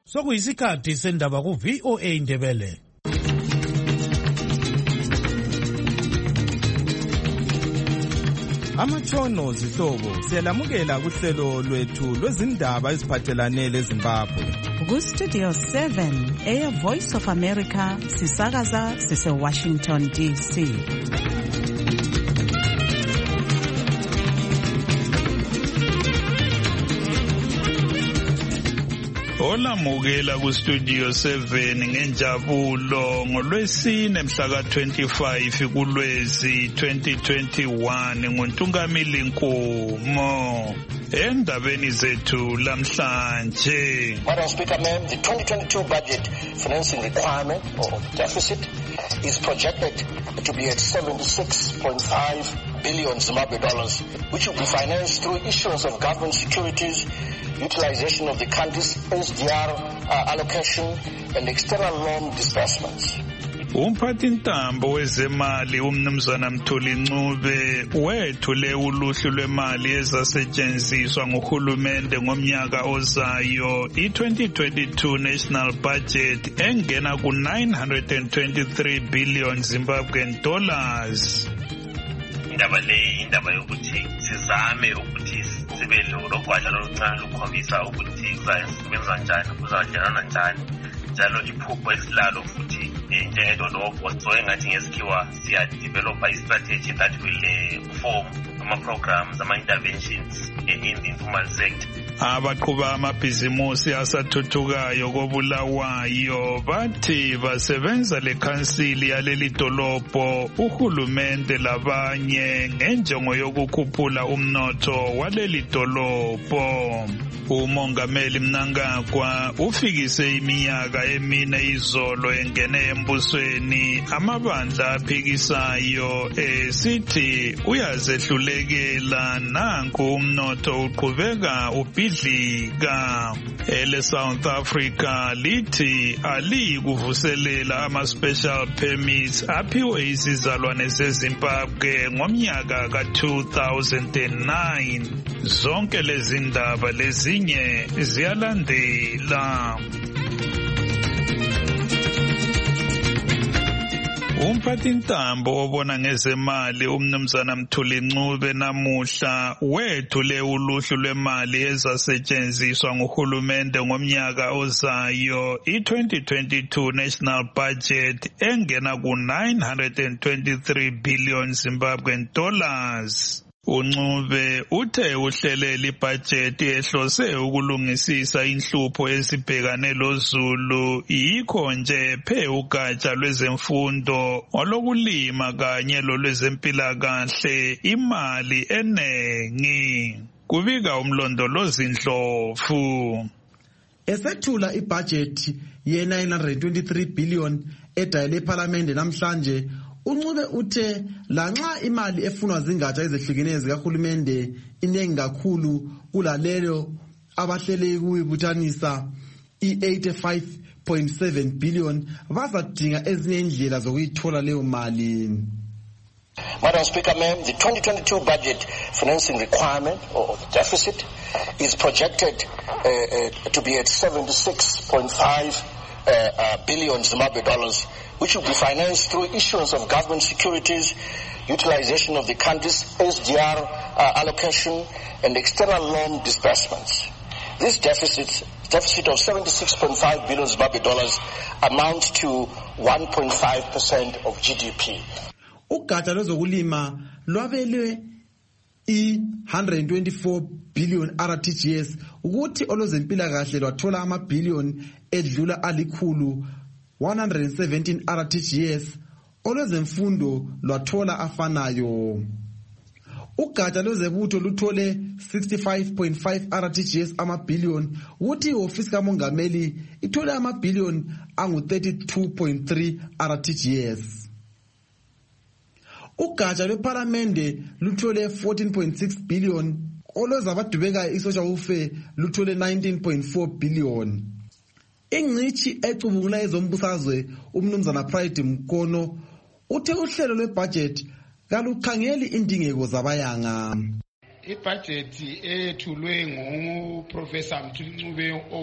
Sokuyisikhathi sendaba ku VOA Ndebele. Amatshono zihlobo siyalamukela kuhlelo lwethu lwezindaba eziphathelane leZimbabwe. Ku Studio 7 Air Voice of America sisakaza sise Washington DC. Olamukela ku Studio 7 ngenjabulo ngolwesine mhla ka-25 kuLwezi 2021 nguNtungamili Nkomo. Endabeni zethu lamhlanje. Madam Speaker, ma'am, the 2022 budget financing requirement or deficit is projected to be at 76.5 billion Zimbabwe dollars, which will be financed through issuance of government securities, utilization of the country's SDR allocation, and external loan disbursements. Umphathintambo wezemali umnumzana Mthuli Ncube wethule uluhlu lwemali ezasetshenziswa nguhulumende ngomnyaka ozayo i-2022 national budget engena ku 923 billion Zimbabwean dollars. Indaba le indaba yokuthi sizame ukuthi sibe logwadla oluncane lukhombisa ukuthi kuzasebenza njani, kuzadlalana njani, njalo iphupho esilalo futhi njengedolobho so engathi ngesikhiwa siyadevelopa i-strategy that will form ama-programs, ama-interventions in the informal sector. Abaqhuba amabhizimusi asathuthukayo koBulawayo bathi basebenza lekhansili yaleli dolobho uhulumende labanye ngenjongo yokukhuphula umnotho waleli dolobho. Umongameli Mnangagwa ufikise iminyaka emine izolo engene embusweni amabandla aphikisayo esithi uyazehlulekela nanku umnotho uqhubeka ubhidlika. Ele South Africa lithi alikuvuselela ama-special permits aphiwe izizalwane zeZimbabwe ngomnyaka ka-2009. Zonke lezi ndaba lezinye ziyalandela. Umphathintambo obona ngezemali umnumzana Mthuli Ncube namuhla wethule uluhlu lwemali ezasetshenziswa nguhulumende ngomnyaka ozayo i-2022 national budget engena ku 923 billion Zimbabwean dollars. Uncube uthe uhlelela ibhajethi ehlose ukulungisisa inhlupho ezibhekane loZulu yikho nje phe ugatsha lwezemfundo olokulima kanye lolwezempilakahle imali enengi. Kubika umlondolozi Ndlovu. Esethula ibhajethi ye-923 billion edayele eParliament namhlanje, uNcube uthe lanxa imali efunwa zingatsha ezehlukeneyo zikahulumende inengi kakhulu kulalelo abahlele kuyibuthanisa i-85.7 billion bazadinga ezinye indlela zokuyithola leyo mali. Madam Speaker, ma'am, the 2022 budget financing requirement or deficit is projected to be at 76.5 billion Zimbabwe dollars, which will be financed through issuance of government securities, utilization of the country's SDR allocation, and external loan disbursements. This deficit of 76.5 billion Zimbabwe dollars amounts to 1.5% of GDP. Ugatsha lwezokulima lwabelwe i-124 billion RTGS ukuthi olwezempilakahle lwathola ama-billion edlula alikhulu 117 RTGS, olwezemfundo lwathola afanayo. Ugatsha lwezebutho luthole 65.5 RTGS ama-billion, ukuthi i-ofisi kamongameli ithole ama-billion angu-32.3 RTGS. Ugatsha lweParliamente luthole 14.6 billion, olwezabadubekayo isocial welfare luthole 19.4 billion. Ingcitshi ecubungula ezombusazwe umnumzana Pride Mkono uthe uhlelo lwebudget kalukhangeli indingeko zabayanga. Ibudget ethulwe nguProfessor Mthuli Ncube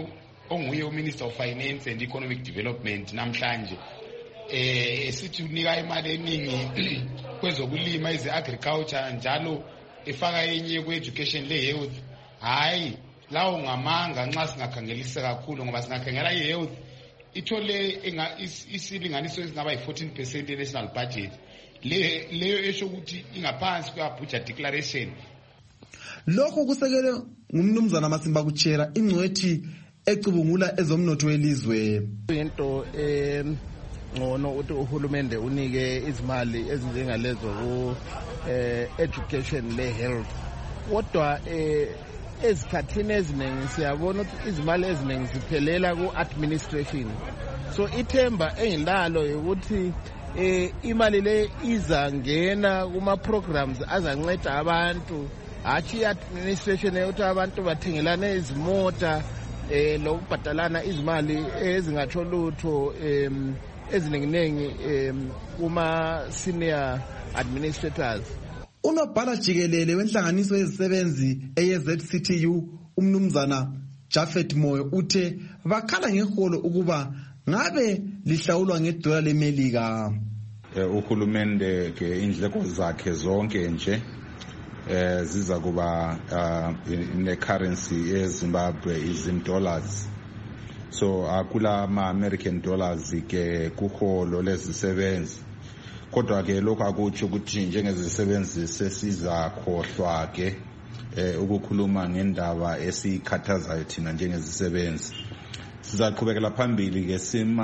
onguye uMinister of Finance and Economic Development namhlanje esithi unika imali eningi kwezokulima agriculture njalo efaka enye kwe-education le-health. Hayi lawo ngamanga nxa singakhangelisa kakhulu ngoba singakhangela i-health ithole isilinganiso esingaba yi-14% ye-national budget leyo esho ukuthi ingaphansi kwa-budget declaration. Lokho kusekelwe ngumnumzana Masimba Kuchera ingcwethi ecubungula ezomnotho welizwe. Into ngono uthi uhulumende unike izimali ezinjengalezo ku education le health. Kodwa ezikhathini eziningi siyabona ukuthi izimali eziningi ziphelela ku administration. So ithemba engilalo ukuthi imali le izangena kuma programs azanceda abantu achi administration ukuthi abantu bathengelane izimota lokubhadalana izimali ezingatsho lutho eziningi kuma senior administrators. Unobhala jikelele wenhlanganiso yezisebenzi eyeZCTU umnumzana Jafet Moyo uthe bakhala ngeholo ukuba ngabe lihlawulwa ngedola leMelika. Uhulumende ke indleko zakhe zonke nje ziza kuba ne-currency eZimbabwe $, so akula ma-American dollars ke kuholo lezisebenzi. Kodwa ke lokho akutsho ukuthi njengezisebenzi sesiza khohlwa ke ukukhuluma ngendaba esikhathazayo thina njengezisebenzi. Sizaqhubekela phambili ke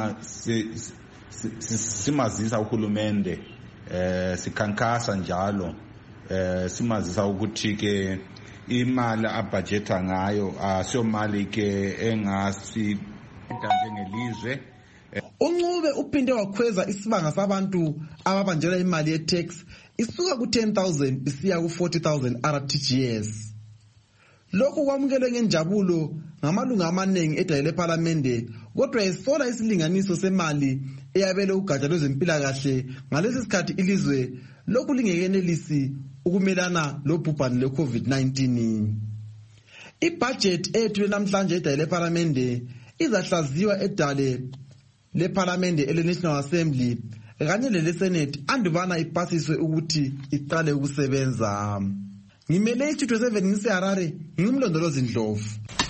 simazisa uhulumende sikhankasa njalo simazisa ukuthi ke imali abudgeta ngayo asiyo mali ke engasi njengelizwe. Uncube uphinde wakhweza isibanga sabantu ababanjelwa imali ye-tax isuka ku-10,000 isiya ku-40,000 RTGS. Lokhu kwamukelwe ngenjabulo ngamalunga amaningi edale lePhalamende, kodwa esola isilinganiso semali eyabele ugatsha lwezempilakahle ngalesi sikhathi ilizwe lokhu lingekenelisi ukumelana lobhubhane lwe-COVID-19. Ibudget ethu namhlanje edale lePhalamende izahlaziwa edale lePhalamende ele-National Assembly kanye lele-Senate andubana ipasiswe ukuthi iqale ukusebenza. Ngimele iStudio 7 ngiseHarare, ngimlondolozi Ndlovu.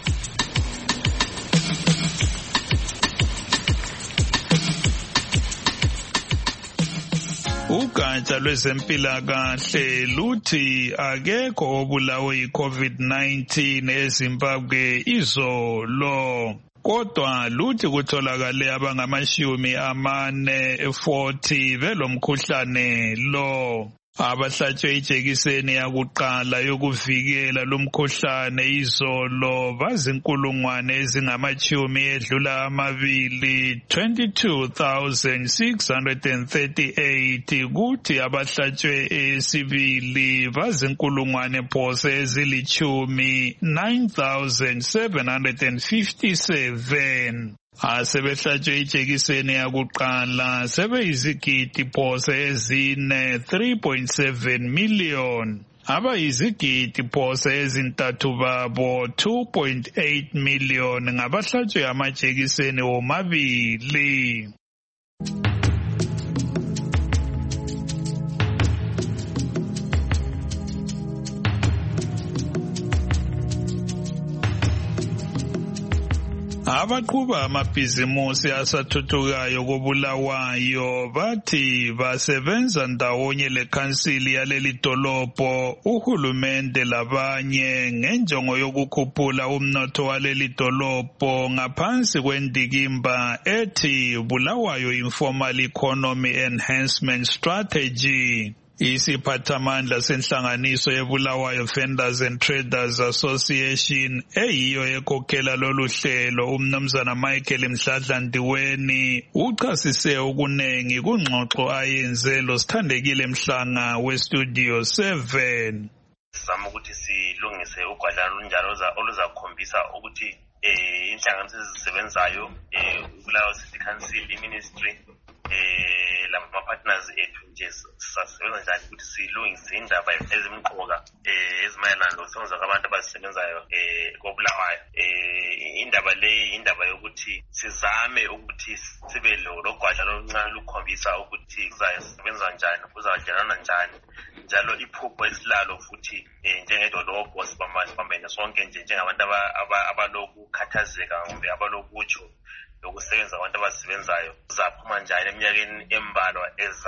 Ugatsha lwezempilakahle luthi akekho obulawe yi-COVID-19 eZimbabwe izolo. Kodwa luthi kutholakale abangama-40 belomkhuhlane lo. Abahlatshwe ijekiseni yakuqala yokuvikela lumkhuhlane izolo bazinkulungwane ezingama-20 22,638 kuthi abahlatshwe esibili bazinkulungwane phose ezili-10 9,757. Asebehlatshwe ijekiseni yakuqala sebeyizigidi phose ezine 3.7 million. Abayizigidi phose ezintathu babo 2.8 million ngabahlatshwe amajekiseni womabili. Abaqhuba amabhizimusi asathuthukayo koBulawayo bathi basebenza ndawonye lekhansili yaleli dolobho uhulumende labanye ngenjongo yokukhuphula umnotho waleli dolobho ngaphansi kwendikimba ethi Bulawayo Informal Economy Enhancement Strategy. Isiphathamandla senhlanganiso yeBulawayo Vendors and Traders Association eyiyo ekhokhela lolu hlelo umnumzana Michael Mhladla-Ndiweni uchasise okunengi kungxoxo ayenze losithandekile Mhlanga weStudio 7. Sizama ukuthi silungise ugwadlana lunjalo oluzakhombisa ukuthi inhlanganiso ezisebenzayo Bulawayo City Council iMinistry lama-partners ethu nje sisasebenza njani ukuthi silungise indaba ezimqoka ezimayelana lokusebenzisa kwabantu abazisebenzayo koBulawayo. Indaba leyi indaba ukuthi sizame ukuthi sibe logwadla oluncane lukhombisa ukuthi kuzasebenza njani, kuzadlalana njani, njalo iphupho esilalo futhi njengedolobho sibambene sonke njengabantu abalokukhathazeka kumbe abalokutsho lokusebenza abantu abasebenzayo kuzaphuma njani eminyakeni embalwa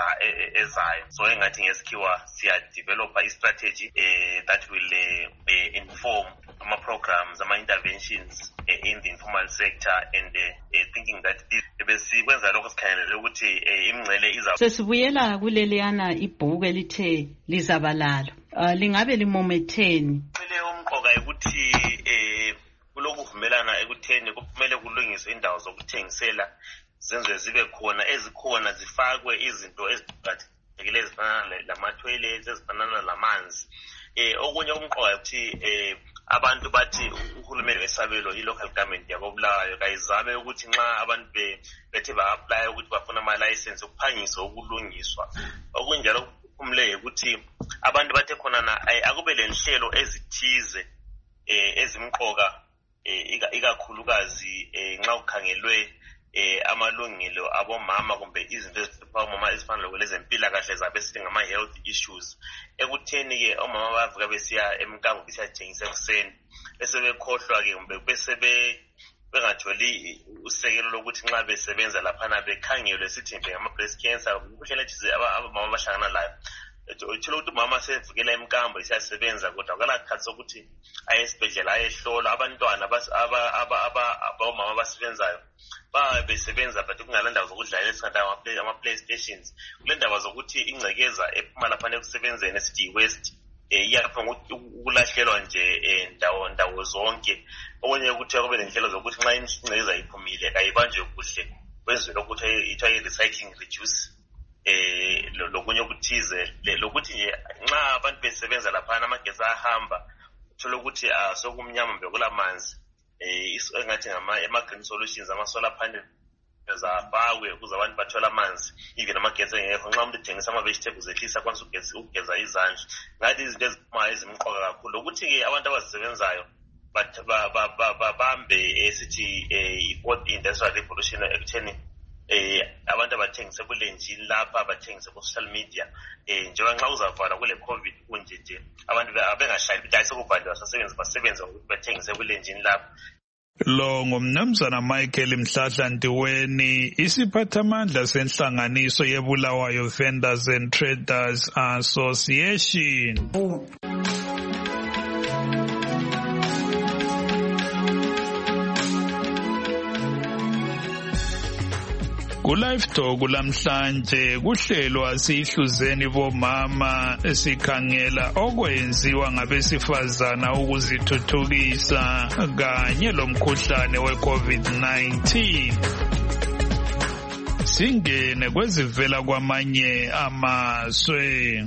ezayo. So engathi ngesikhiwa siyadevelopa i-strategy that will inform ama-programs, ama-interventions in the informal sector, and thinking that besikwenza lokho sikhangelele ukuthi imingcele iza. Sesibuyela kuleliyana ibhuku elithe lizabalalo, lingabe limometheni? Ile umqoka ukuthi kulokuvumelana ekutheni kumele kulungiswe indawo zokuthengisela zenziwe zibe khona, ezikhona zifakwe izinto eziqakathekile ezifana lama-toilets, ezifana lamanzi. Okunye umqoka ukuthi abantu bathi uhulumeni wesabelo i-local government yakobulawayo kayizame ukuthi nxa abantu bethe ba-apply ukuthi bafuna ama-license ukuphangisa ukulungiswa. Okunjalo kumele ukuthi abantu bathe khona akube le nhlelo ezithize ezimqoka ikakhulukazi nxa kukhangelwe amalungelo abomama kumbe izinto ezifipha omama ezifana lokwelezempilakahle zabe sithi ngama-health issues, ekutheni-ke omama bavuka besiya emkambo besiyathengisa ekuseni bese bekhohlwa-ke kumbe bese bengatholi usekelo lokuthi nxa besebenza laphana bekhangelwe sithi mbe ngama-breast cancer, umkhuhlane ethize abamama bahlangana layo. Uthola ukuthi umama sevukela emkambo isiyasebenza kodwa akalakhathi sokuthi aye esibhedlela ayehlolwa. Abantwana abomama abasebenzayo besebenza but kungalandawo zokudlalela esingathi ama-playstations, kule ndaba zokuthi ingcekeza ephuma laphana ekusebenzeni esithi i-waste iyaphanga ukulahlelwa nje ndawo zonke. Okunye ukuthi kube nenhlelo zokuthi nxa ingcekeza iphumile kayibanjwe kuhle kwenziwe lokuthi ithiwa i-recycling reduce lokunye okuthize lokuthi nje nxa abantu besebenza laphana amagesi ahamba uthola ukuthi sokumnyama mbe kulamanzi engathi ama-green solutions, ama-solar panels afakwe ukuze abantu bathole amanzi even amagesi engekho. Nxa umuntu ethengisa ama-vegetables ehlisa akwanisa ukugeza izandla. Ngathi izinto eziphumayo ezimqoka kakhulu lokuthi-ke abantu abazisebenzayo babambe esithi i-fourth industrial revolution ekutheni abantu abathengise kulenjini lapha, abathengise ku-social media njengoba nxa uzavala kule COVID kunje nje abantu bengahlali ukuthi hayi sekuvaliwe basebenze ngokuthi bathengise kulenjini lapha. Lo ngumnumzana Michael Mhlahla Ntiweni, isiphathamandla senhlanganiso yeBulawayo Vendors and Traders Association. Ku-Live Talk lamhlanje kuhlelwa sihluzeni bomama sikhangela okwenziwa ngabesifazana ukuzithuthukisa kanye lomkhuhlane we-COVID-19. Singene kwezivela kwamanye amazwe.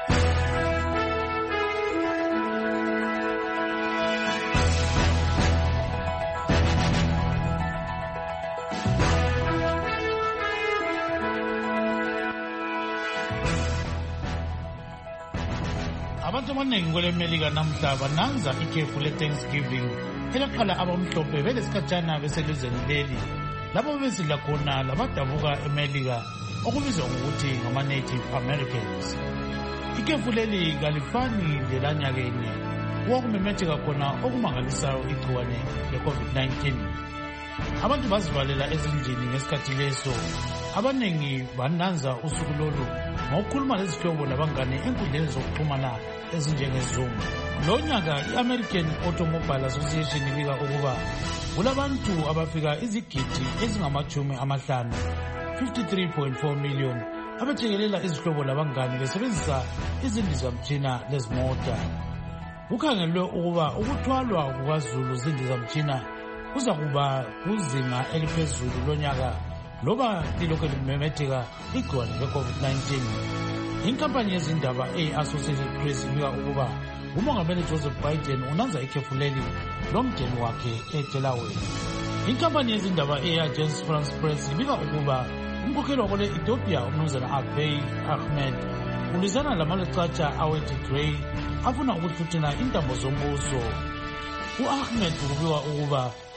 Abantu abaningi kwele Melika namhla bananza ikhefu le-Thanksgiving elaqala abamhlophe belesikhatshana beselizweni leli lapho besidla khona labadabuka eMelika okubizwa ngokuthi ngama-Native Americans. Ikhefu leli kalifani lelanyakenye okumemetheka khona okumangalisayo igciwane le-COVID-19. Abantu bazivalela ezindlini ngesikhathi leso. Abaningi bananza usuku lolu ngokukhuluma lezihlobo labangane enkundleni zokuxhumana ezinjengeZoom. Lo nyaka i-American Automobile Association ibika ukuba kulabantu abafika izigidi ezingama-50, 53.4 million, abathekelela izihlobo labangane besebenzisa izindizamtshina lezimota. Kukhangelwe ukuba ukuthwalwa kukaZulu zindizamtshina kuza kuba kuzinga eliphezulu lonyaka loba lilokhu limemetheka igciwane le-COVID-19. Inkampani yezindaba Associated Press ibika ukuba umongameli Joseph Biden unanza ikhefu leli lomndeni wakhe eDelaware. Inkampani yezindaba Agence France Press ibika ukuba umkhokheli wakole Ethiopia umnumzana Abiy Ahmed ulizana lamalecatsha awe-Tigray afuna ukuhluthuna intambo zombuso. U-Ahmed kubikwa ukuba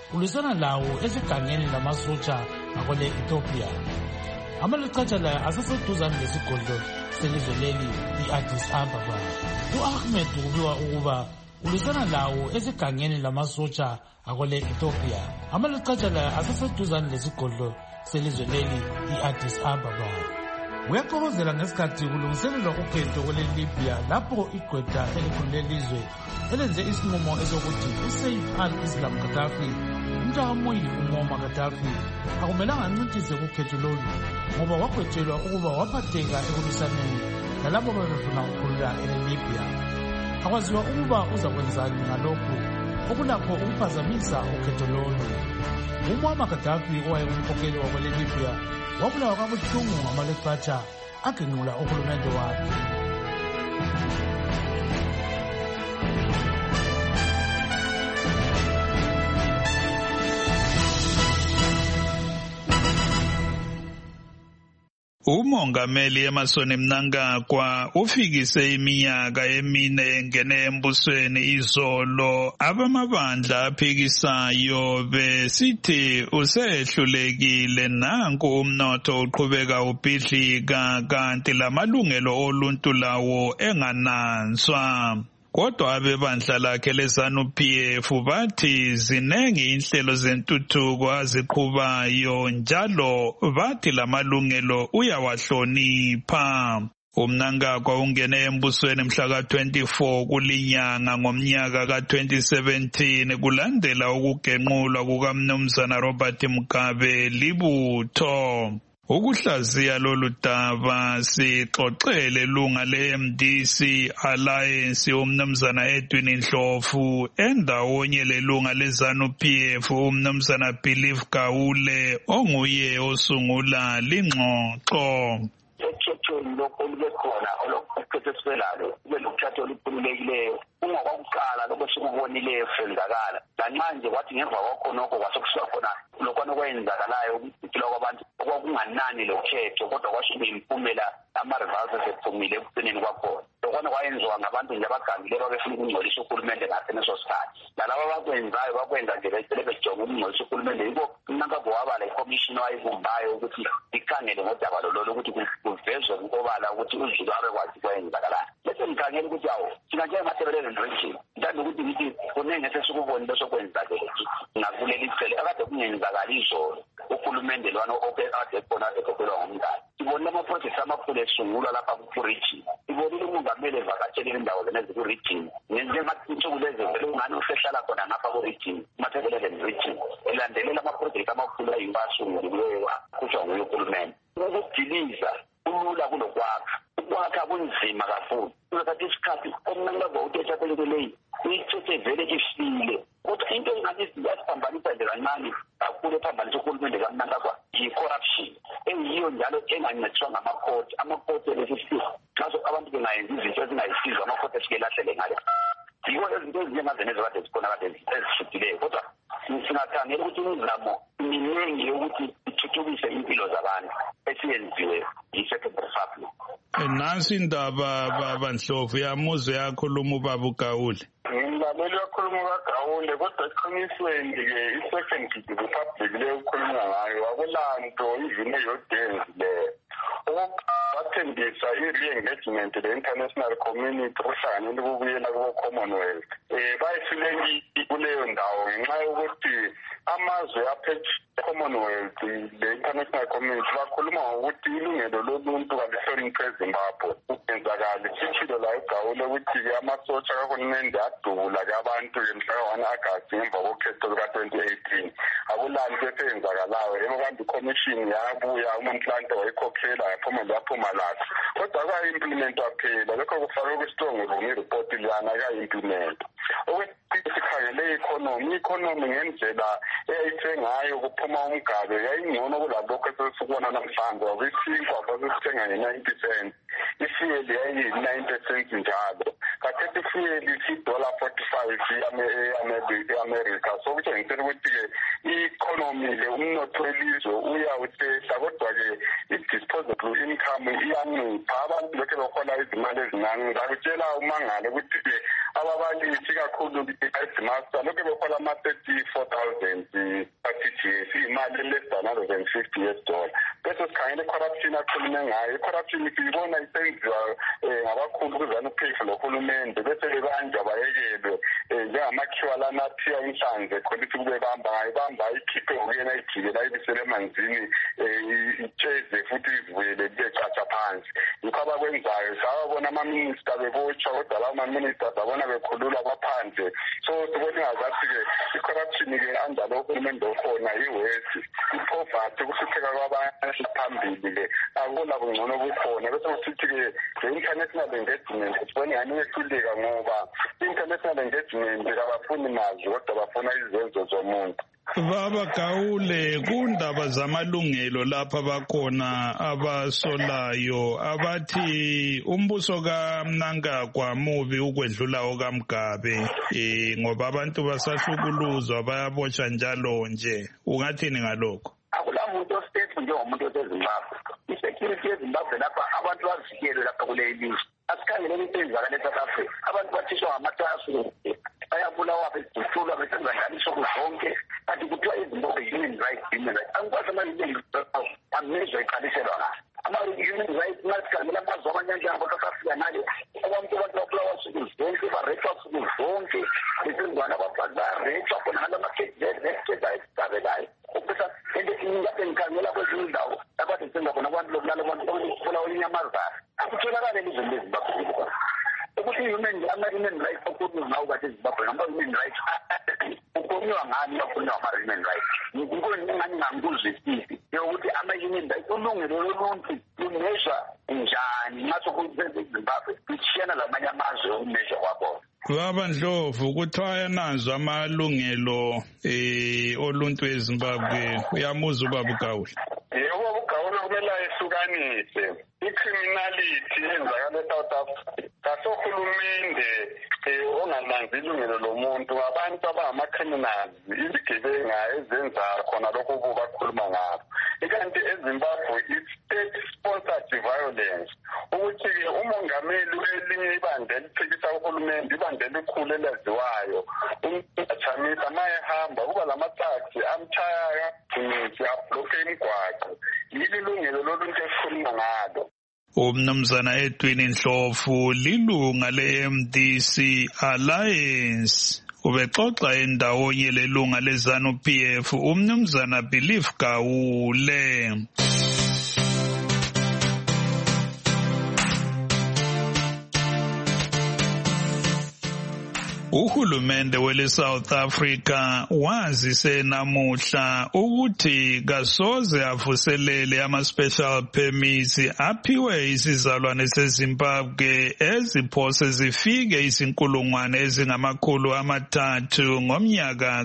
ulwisana lawo esigangeni lamasotsha akwele Ethiopia. Amalichatsha la aseseduzane lesigodlo selizwe leli i-Addis Ababa. U-Ahmed kubiwa ukuba ulwisana lawo esigangeni lamasotsha akwele Ethiopia. Amalichatsha la aseseduzane lesigodlo selizwe leli i-Addis Ababa. Uyaxokozela ngesikhathi kulungiselelwa ukhetho kwele Libya lapho igqwetha elikhulu lelizwe elenze isinqumo esokuthi uSaif al-Islam Gaddafi, umntakammoyi uMuammar Gaddafi, akumelanga ancintise kukhetho lolu ngoba wagwetshelwa ukuba waphatheka ekulwisaneni lalabo bebefuna ukukhulula eLibya. Akwaziwa ukuba uzakwenzani ngalokhu okulapho ukuphazamisa ukhetho lolu. uMuammar Gaddafi owayengumkhokheli wakwele Libya wabulawa kabuhlungu ngamaleqatha agenqula uhulumende wakhe. Umongameli Emmerson Mnangagwa ufikise iminyaka emine engene embusweni izolo. Abamabandla aphikisayo besithi usehlulekile, nanku umnotho uqhubeka ubhidlika kanti lamalungelo oluntu lawo engananzwa. Kodwa abebandla lakhe leZANU-PF bathi zinengi inhlelo zentuthuko aziqhubayo njalo bathi lamalungelo uyawahlonipha. uMnangagwa ungene embusweni mhla ka-24 kulinyanga ngomnyaka ka-2017 kulandela ukugenqulwa kukaMnumzana Robert Mugabe libutho. Ukuhlaziya lolu daba sixoxele lunga le-MDC Alliance uMnumzana Edwin Ndlovu endawonye lelunga leZANU-PF uMnumzana Believe Gawule onguye osungula lingxoxo. Lokho olubekhona olokukhethiselayo kube lokuthatha olukhululekileyo ungakwakuqala lokho sikubonileyo senzakala lanxa nje kwathi ngemva kwakho nokho kwasekusuka khona lokho okwenzakalayo ukuphila kwabantu okwakunganani lokhetho kodwa kwashibe impumela ama-results esephumile ekugcineni kwakhona. Lokho kwayenziwa ngabantu nje abagangileyo babefuna ukungcolisa uhulumende ngaseneso sikhathi. Nalabo abakwenzayo bakwenza nje becele bejonga ukungcolisa uhulumende. Yiko uMnangagwa wabala ikomishini owayibumbayo ukuthi ikhangele ngodaba lolo ukuthi kuvezwe ukobala ukuthi udlilo abekwazi kwenzakalayo. Bese ngikhangela ukuthi awu thina njengamathebelele region ngithanda ukuthi ngithi kunenge sesikubonile sokwenzakele ngakuleli icele akade kungenzakali izolo uhulumende lwana okade khona ekhokhelwa ngomntana. Sibonile amaprojekthi amakhulu esungulwa lapha ku-region. Sibonile umongameli evakatshele indawo zeneziku-region njengathuthuku lezevele ungani usehlala khona ngapha ku-region amathebelele region elandelela amaprojekthi amakhulu ayimbasunguliweyo akhutshwa nguye uhulumende. Ukudiliza kulula kunokwakha. Ukwakha kunzima kakhulu. Uzathatha isikhathi oMnangagwa uthetha kwento leyi uyithethe vele ifile. Kodwa into engathi siyasiphambanisa nje kancane kakhulu ephambanisa uhulumende kaMnangagwa yi-corruption engiyiyo njalo engancediswa ngamakhoti. Amakhoti lesisizo nxa abantu bengayenzi izinto ezingayisizo amakhoti esike lahlele ngayo. Yiko ezinto ezinjengazene kade zikhona kade ezishutileyo kodwa singakhangela ukuthi imizamo miningi yokuthi ithuthukise impilo zabantu esiyenziwe yi-Second Republic. Nansi indaba baba Ndlovu yamuzwe yakhuluma ubaba uGawule. Ngilaleli yakhuluma uGawule kodwa eqinisweni-ke i-Second Republic leyo ukhuluma ngayo akulanto even eyodenzi leyo. Bathembisa i-re-engagement le-international community kuhlanganele ukubuyela kubo-Commonwealth. Bayihluleki kuleyo ndawo ngenxa yokuthi amazwe aphethe Commonwealth le-international community bakhuluma ngokuthi ilungelo loluntu kalihloniphe eZimbabwe. Ukenzakala sitshilo la uGawule ukuthi-ke amasotsha kahulumende adubula-ke abantu-ke mhla ka-1 Agasti ngemva kokhetho luka-2018. Akulanto eseyenzakalayo yebo kanti ikhomishini yabuya uMontlante wayikhokhela yaphuma lathi. Kodwa akayi-implementwa phela lokho kufake kwi-strong room iripoti liyana akayi-implementa. Okwesibili sikhangele i-economy ngendlela eyayithe ngayo kuphuma uMgabe yayingcono kulalokho esesibona namhlanje kwisinkwa basesithenga nge-90 cents. Ifuel yayi-9 cents njalo. Kathethi ifuel $45 e-America. So kutshengisela ukuthi-ke i-economy le umnotho welizwe uyawusehla kodwa-ke i-disposable income iyancipha. Abantu lokhe behola izimali ezincane. Ngakutshela umangalo ukuthi-ke ababalisi kakhulu master lokho bekhona ama-34,000 RTGS imali less than $150. Bese sikhangela i-corruption akhulume ngayo. I-corruption siyibona isenziwa ngabakhulu kuzanu-PF lohulumende bese bebanjwa bayekelwe njengamakhiwa lana athiya inhlanze khona ukuthi kube bamba ikhiphe ukuyena ijikela ibisele emanzini itsheze futhi ivuyele kube caca phansi. Yikho abakwenzayo sababona ama-minister bebotshwa kodwa lawo ma-ministers abona bekhulula baphandle. So sibona ingazathi-ke i-corruption-ke anjalo uhulumende okhona i-West i-poverty ukuhlupheka kwabantu phambili-ke akula bungcono bukhona. Bese kusithi-ke le-international engagement sibona ingani iyehluleka ngoba i-international engagement abafuni mazwi kodwa bafuna izenzo zomuntu. Baba Gaule, kundaba zamalungelo lapha bakhona abasolayo abathi umbuso kaMnangagwa mubi ukwedlula okaMgabe ngoba abantu basahlukuluzwa bayabotsha njalo nje. Ungathini ngalokho? Akula muntu ostate njengomuntu oseZimbabwe. I-security yeZimbabwe lapha abantu bazivikele lapha kule ilizwe. Asikhangele into eyenzakala eSouth Africa. Abantu bathiswa ngamathasu bayabulawa beduthulwa besenza njani sokuzonke kanti kuthiwa iZimbabwe human rights. Angikwazi ama-human rights amezwa iqaliselwa ngayo. Ama-human rights masikhangela amazwe amanye anjengaboSouth Africa nale abantu babulawa suku zonke barethwa suku zonke besenzwana abafazi bayarethwa khona ngala ma-cases ukubisa into ingaphe ngikhangela kwezinye indawo abathi senza khona abantu lokulala abantu okubulawa inyamazana akutholakale elizweni leZimbabwe ukuthi ama-human rights akhulunywa ngawo kade eZimbabwe ngama-human rights kukhulunywa ngani akhulunywa ngama-human rights ngani ngangikuzwisisi yokuthi ama-human rights ulungelo loluntu lumezwa njani ngaso kuZimbabwe lishiyana lamanye amazwe ukumezwa kwabona. Baba Ndlovu kuthiwa yanazwa amalungelo oluntu eZimbabwe uyamuzwa ubaba uGaule. Ubaba uGaule kumele ayehlukanise i-criminality yenzakala eSouth Africa kasohulumende ongananzi ilungelo lomuntu abantu abangama-criminals izigebenga ezenza khona lokho bakhuluma ngabo. Ikanti eZimbabwe i-state-sponsored violence ukuthi-ke umongameli welinye ibandla eliphikisa uhulumende ibandla elikhulu elaziwayo umachamisa ma ehamba kuba lama-taxi amtshaya imithi ablokhe imigwaqo. Yili lungelo loluntu esikhuluma ngalo. Umnumzana Edwin Ndlovu lilunga le-MDC Alliance ubexoxa endawonye lelunga leZANU-PF umnumzana Belief Gaule. Uhulumende wele South Africa wazise namuhla ukuthi kasoze avuselele ama-special permits aphiwe isizalwane seZimbabwe eziphose zifike izinkulungwane ezingama-300 ngomnyaka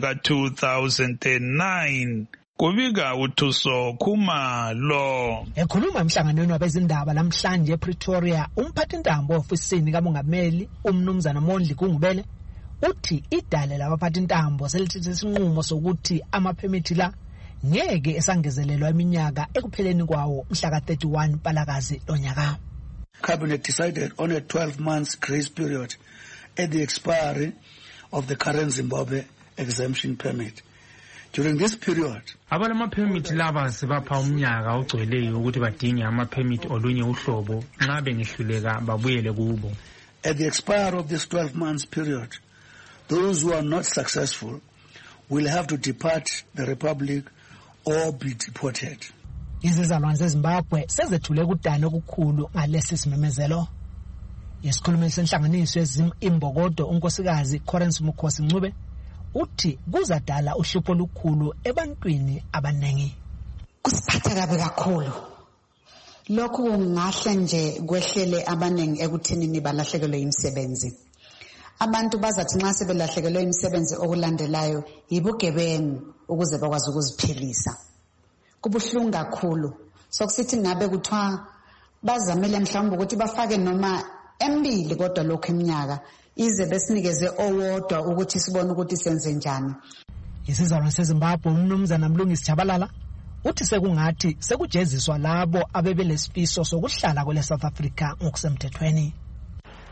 ka-2009. Kubika uThuso Khumalo. Ekhuluma emhlanganweni wabezindaba namhlanje ePretoria, umphathintambo ofisini kamongameli umnumzana Mondli Gungubele uthi idale labaphathintambo selithethe isinqumo sokuthi amaphemithi la ngeke esangezelelwa iminyaka ekupheleni kwawo mhla ka-31 Mpalakazi lonyaka. Cabinet decided on a 12-month grace period at the expiry of the current Zimbabwe exemption permit. During this period, abalamaphemithi laba sibapha umnyaka ogcweleyo ukuthi badinge amaphemithi olunye uhlobo nxa bengehluleka babuyele kubo. At the expiry of this 12 months period, those who are not successful will have to depart the republic or be deported. Izizalwane zeZimbabwe sezethule kudana okukhulu ngalesi simemezelo. Yesikhulumeli senhlanganiso yeZimbokodo unkosikazi Corence Mukhosi Ncube uthi kuzadala uhlupho olukhulu ebantwini abanengi. Kusiphatha kabi kakhulu. Lokhu kungahle nje kwehlele abanengi ekuthenini balahlekelwe imisebenzi. Abantu bazathi nxa sebelahlekelwe imisebenzi okulandelayo yibugebengu ukuze bakwazi ukuziphilisa. Kubuhlungu kakhulu. Sokusithi ngabe kuthiwa bazamele mhlawumbe ukuthi bafake noma embili kodwa lokho eminyaka ize besinikeze owodwa ukuthi sibone ukuthi senze njani. Isizalwane seZimbabwe umnumzana Mlungisi Jabalala uthi sekungathi sekujeziswa labo abebelesifiso sokuhlala kwele South Africa ngokusemthethweni.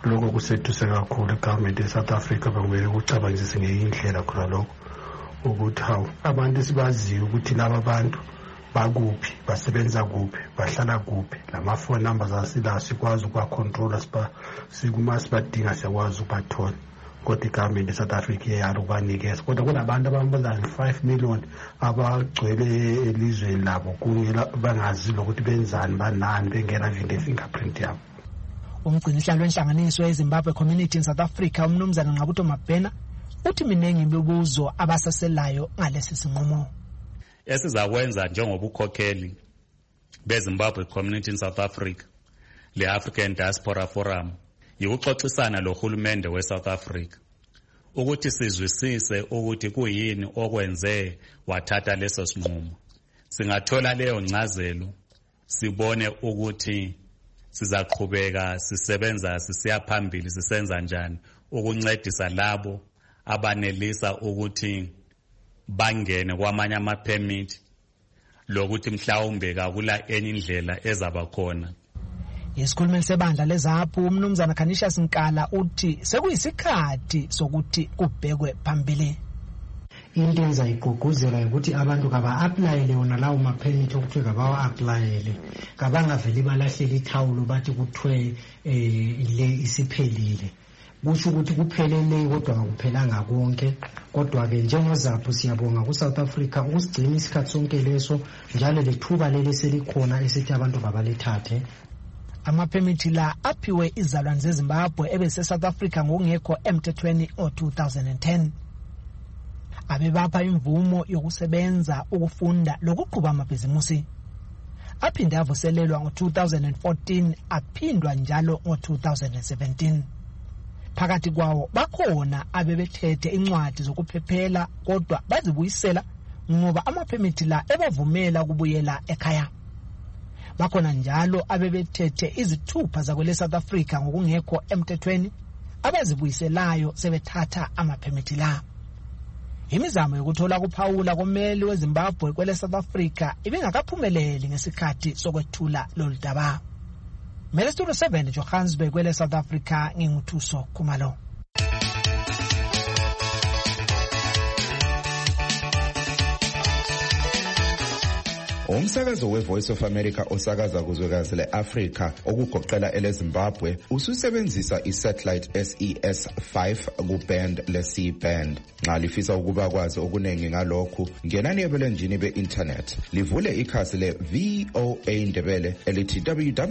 lokho kusethuse kakhulu igovernment eSouth Africa bekumele ukucabangise ngeyindlela khona lokho ukuthi hawu abantu sibaziyo ukuthi laba bantu bakuphi basebenza kuphi bahlala kuphi lamafoni numbers asila sikwazi ukucontrola sikuma sibadinga siyakwazi ukubathola kodwa igovernment eSouth Africa iyala ukubanikeza kodwa kunabantu abambola 5 million abagcwele elizweni labo kungela bangazi lokuthi benzani banani bengena vinde fingerprint yabo. Umgcinisihlalo wenhlanganiso yeZimbabwe Community in South Africa umnumzana Nqabuto Mabhena uthi minengi imibuzo abasaselayo ngalesi sinqumo. Esizakwenza njengobukhokheli beZimbabwe Community in South Africa le African Diaspora Forum yikuxoxisana lohulumende weSouth Africa ukuthi sizwisise ukuthi kuyini okwenze wathatha leso sinqumo. Singathola leyo ncazelo sibone ukuthi sizaqhubeka sisebenza sisiya phambili sisenza njani ukuncedisa labo abanelisa ukuthi bangene kwamanye ama-permit lokuthi mhlawumbe kakula enye indlela ezaba khona. Isikhulumeli sebandla leZAPU umnumzana Canisius Nkala uthi sekuyisikhathi sokuthi kubhekwe phambili. Into enzayiqugquzela ukuthi abantu kaba-aplayele wona lawo ma-permit okuthi kabawa-aplayele kabangaveli balahlele ithawulo bathi kuthiwe le isiphelile. Kusho ukuthi kuphelele kodwa akuphelanga konke kodwa-ke njengoZAPU siyabonga ku-South Africa ukusigcina isikhathi sonke leso njalo lethuba leli selikhona esithi abantu babalethathe. Amaphemithi la aphiwe izalwane zeZimbabwe ebese-South Africa ngokungekho emthethweni o-2010. Abebapha imvumo yokusebenza ukufunda lokuqhuba amabhizimusi. Aphinde avuselelwa ngo-2014 aphindwa njalo ngo-2017. Phakathi kwawo bakhona abebethethe incwadi zokuphephela kodwa bazibuyisela ngoba amaphemithi la ebavumela ukubuyela ekhaya. Bakhona njalo abebethethe izithupha zakwele South Africa ngokungekho emthethweni abazibuyiselayo sebethatha amaphemithi la. Imizamo yokuthola kuphawula komeli weZimbabwe kwele South Africa ibingakaphumeleli ngesikhathi sokwethula lolu daba. Mele Studio 7 Johannesburg kwele South Africa nginguthuso Khumalo. Umsakazo weVoice of America osakaza kuzwekazi leAfrika okugoqela eleZimbabwe ususebenzisa isatellite SES5 kuband leC-band. Nxa lifisa ukuba kwazi okunengi ngalokhu ngenani ebulenjini be-internet livule ikhasi le VOA Ndebele elithi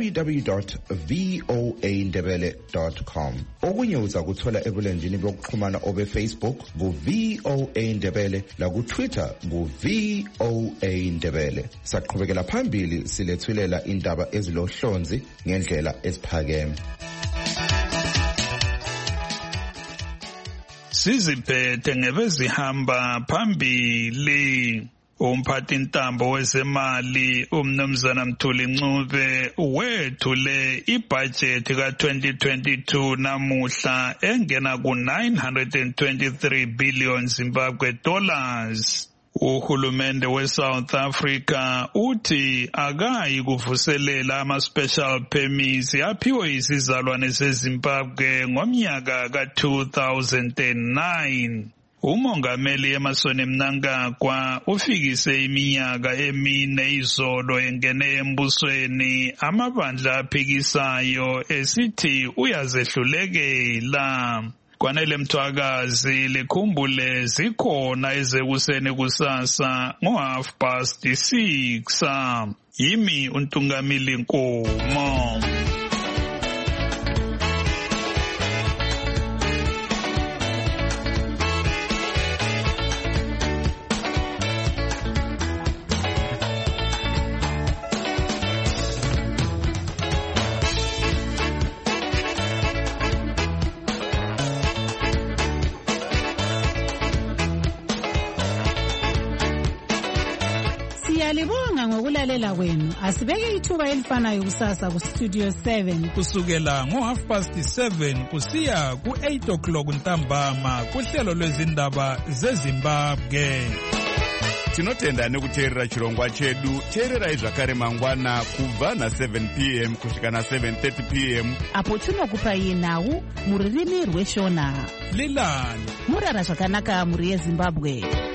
www.voandebele.com. Okunye uza kuthola ebulenjini bokuxhumana obe-Facebook ku-VOA Ndebele laku-Twitter ku-VOA Ndebele. Saqhubekela phambili silethulela indaba ezilohlonzi ngendlela esiphakeme. Siziphethe ngebezihamba phambili. Umphathintambo wezemali umnumzana Mthuli Ncube wethule ibudget ka-2022 namuhla engena ku-923 billion Zimbabwe dollars. Uhulumende weSouth Africa uthi akayi kuvuselela ama-special permits aphiwe izizalwane zeZimbabwe ngomnyaka ka-2009. Umongameli Emmerson Mnangagwa ufikise iminyaka emine izolo engene embusweni amabandla aphikisayo esithi uyazehlulekela. Kwanele Mthwakazi likhumbule zikhona ezekuseni kusasa ngo6:30. Yimi uNtungamili Nkomo. Siyalibonga ngokulalela kwenu. Asibeke ithuba elifanayo kusasa ku Studio 7 kusukela ngo7:30 kusiya ku8 o'clock ntambama kuhlelo lwezindaba zeZimbabwe. tinotenda nekuteerera chirongwa chedu. teererai zvakare mangwana kubva na7 p.m. kusvika na7:30 p.m. apo tinokupai nhau mururimi rweshona. lilani murara zvakanaka muri yeZimbabwe.